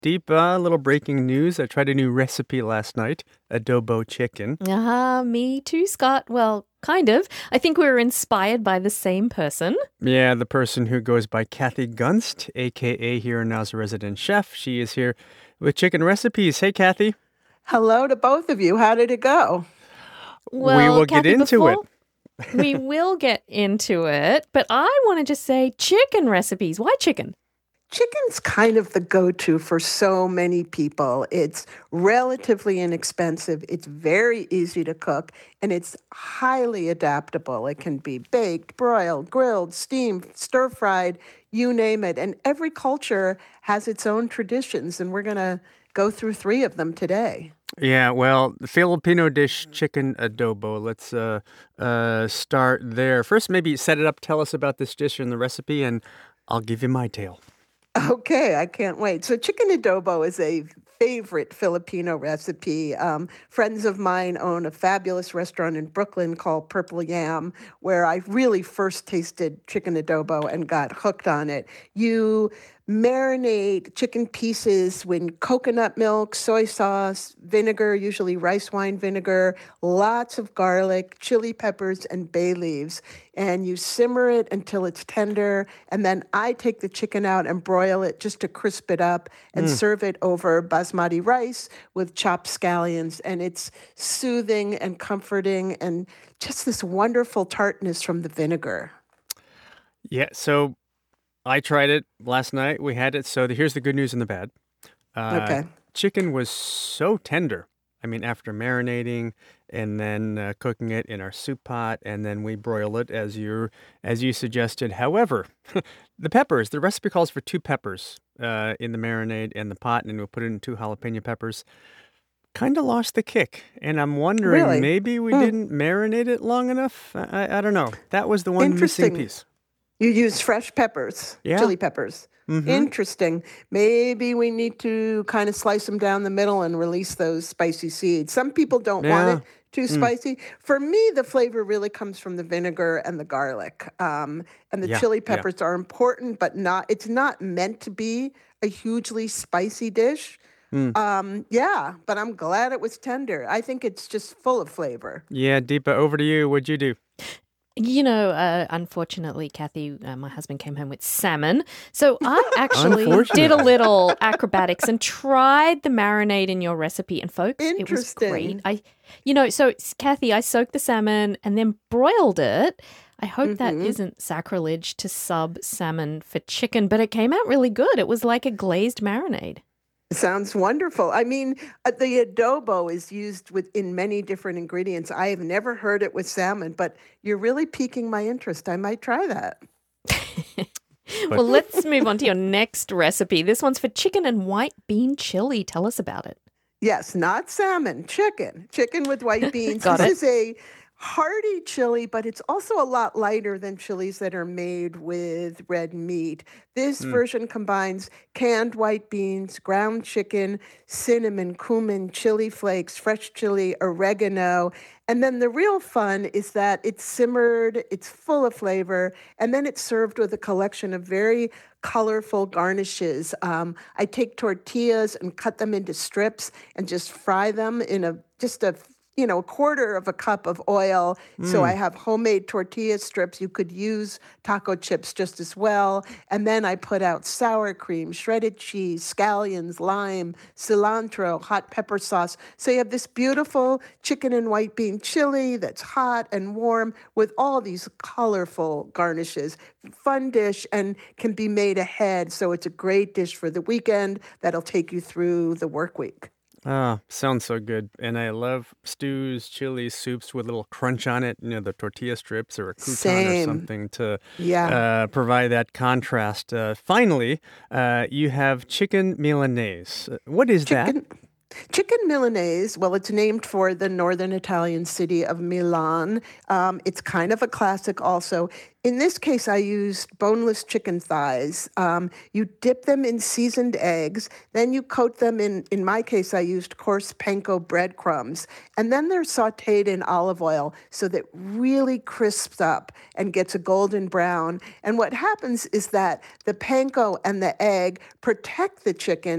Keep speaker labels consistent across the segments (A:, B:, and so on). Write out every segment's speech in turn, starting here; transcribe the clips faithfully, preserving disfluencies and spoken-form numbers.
A: Deepa, a little breaking news. I tried a new recipe last night, adobo chicken.
B: Ah, me too, Scott. Well, kind of. I think we were inspired by the same person.
A: Yeah, the person who goes by Kathy Gunst, aka Here and Now's resident chef. She is here with chicken recipes. Hey, Kathy.
C: Hello to both of you. How did it go?
A: We
B: Well,
A: will get
B: Kathy,
A: into it.
B: before we will get into it, but I want to just say chicken recipes. Why chicken?
C: Chicken's kind of the go-to for so many people. It's relatively inexpensive, it's very easy to cook, and it's highly adaptable. It can be baked, broiled, grilled, steamed, stir-fried, you name it. And every culture has its own traditions, and we're going to go through three of them today.
A: Yeah, well, the Filipino dish, chicken adobo. Let's uh, uh, start there. First, maybe set it up. Tell us about this dish and the recipe, and I'll give you my tale.
C: Okay, I can't wait. So chicken adobo is a favorite Filipino recipe. Um, friends of mine own a fabulous restaurant in Brooklyn called Purple Yam, where I really first tasted chicken adobo and got hooked on it. You marinate chicken pieces with coconut milk, soy sauce, vinegar, usually rice wine vinegar, lots of garlic, chili peppers, and bay leaves. And you simmer it until it's tender. And then I take the chicken out and broil it just to crisp it up and
A: Mm.
C: serve it over basmati rice with chopped scallions. And it's soothing and comforting and just this wonderful tartness from the vinegar.
A: Yeah, so I tried it last night. We had it. So the, here's the good news and the bad. Uh,
C: Okay.
A: chicken was so tender. I mean, after marinating and then uh, cooking it in our soup pot, and then we broil it as you as you suggested. However, the peppers. The recipe calls for two peppers uh, in the marinade and the pot, and we'll put it in two jalapeno peppers. Kind of lost the kick, and I'm wondering
C: Really?
A: maybe we
C: Hmm.
A: didn't marinate it long enough. I, I, I don't know. That was the one missing
C: Interesting.
A: piece.
C: You use fresh peppers,
A: Yeah.
C: chili peppers.
A: Mm-hmm.
C: Interesting. Maybe we need to kind of slice them down the middle and release those spicy seeds. Some people don't want
A: Yeah.
C: it too
A: Mm.
C: spicy. For me, the flavor really comes from the vinegar and the garlic. Um, and the
A: Yeah.
C: chili
A: Yeah.
C: peppers are important, but not. It's not meant to be a hugely spicy dish.
A: Mm.
C: Um, yeah, but I'm glad it was tender. I think it's just full of flavor.
A: Yeah, Deepa, over to you. What'd you do?
B: You know, uh, unfortunately, Kathy, uh, my husband came home with salmon. So I actually
A: Unfortunate.
B: did a little acrobatics and tried the marinade in your recipe. And folks, it was great.
C: Interesting.
B: I, you know, so s- Kathy, I soaked the salmon and then broiled it. I hope that
C: Mhm.
B: isn't sacrilege to sub salmon for chicken, but it came out really good. It was like a glazed marinade.
C: Sounds wonderful. I mean, uh, the adobo is used with in many different ingredients. I have never heard it with salmon, but you're really piquing my interest. I might try that.
A: But-
B: Well, let's move on to your next recipe. This one's for chicken and white bean chili. Tell us about it.
C: Yes, not salmon, chicken. Chicken with white beans.
B: Got
C: This is a hearty chili, but it's also a lot lighter than chilies that are made with red meat. This
A: Mm.
C: version combines canned white beans, ground chicken, cinnamon, cumin, chili flakes, fresh chili, oregano. And then the real fun is that it's simmered, it's full of flavor, and then it's served with a collection of very colorful garnishes. Um, I take tortillas and cut them into strips and just fry them in a just a you know a quarter of a cup of oil. So I
A: Mm.
C: have homemade tortilla strips. You could use taco chips just as well. And then I put out sour cream, shredded cheese, scallions, lime, cilantro, hot pepper sauce. So you have this beautiful chicken and white bean chili that's hot and warm with all these colorful garnishes. Fun dish and can be made ahead. So it's a great dish for the weekend that'll take you through the work week.
A: Ah, sounds so good. And I love stews, chilies, soups with a little crunch on it, you know, the tortilla strips or a crouton or
C: Same.
A: something to
C: Yeah.
A: uh, provide that contrast. Uh, finally, uh, you have chicken Milanese. Uh, What is that?
C: Chicken chicken Milanese, well, it's named for the northern Italian city of Milan. Um, it's kind of a classic also. In this case, I used boneless chicken thighs. Um, you dip them in seasoned eggs, then you coat them in, in my case, I used coarse panko breadcrumbs, and then they're sauteed in olive oil so that really crisps up and gets a golden brown. And what happens is that the panko and the egg protect the chicken,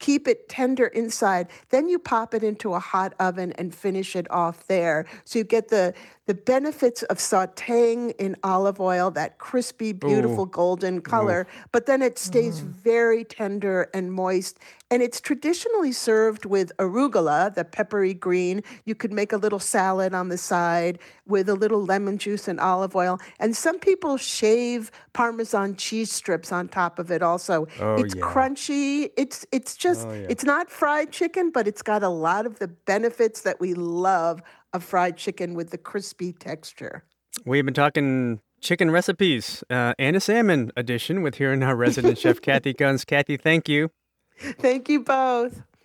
C: keep it tender inside. Then you pop it into a hot oven and finish it off there. So you get the the benefits of sautéing in olive oil, that crispy,
A: Ooh,
C: beautiful golden
A: ooh.
C: color, but then it stays very tender and moist. And it's traditionally served with arugula, the peppery green. You could make a little salad on the side with a little lemon juice and olive oil. And some people shave Parmesan cheese strips on top of it also.
A: Oh,
C: It's
A: yeah.
C: crunchy. It's it's just
A: Oh, yeah.
C: it's not fried chicken, but it's got a lot of the benefits that we love of fried chicken with the crispy texture.
A: We've been talking chicken recipes uh, and a salmon edition with here and now resident chef Kathy Guns. Kathy, thank you.
C: Thank you both.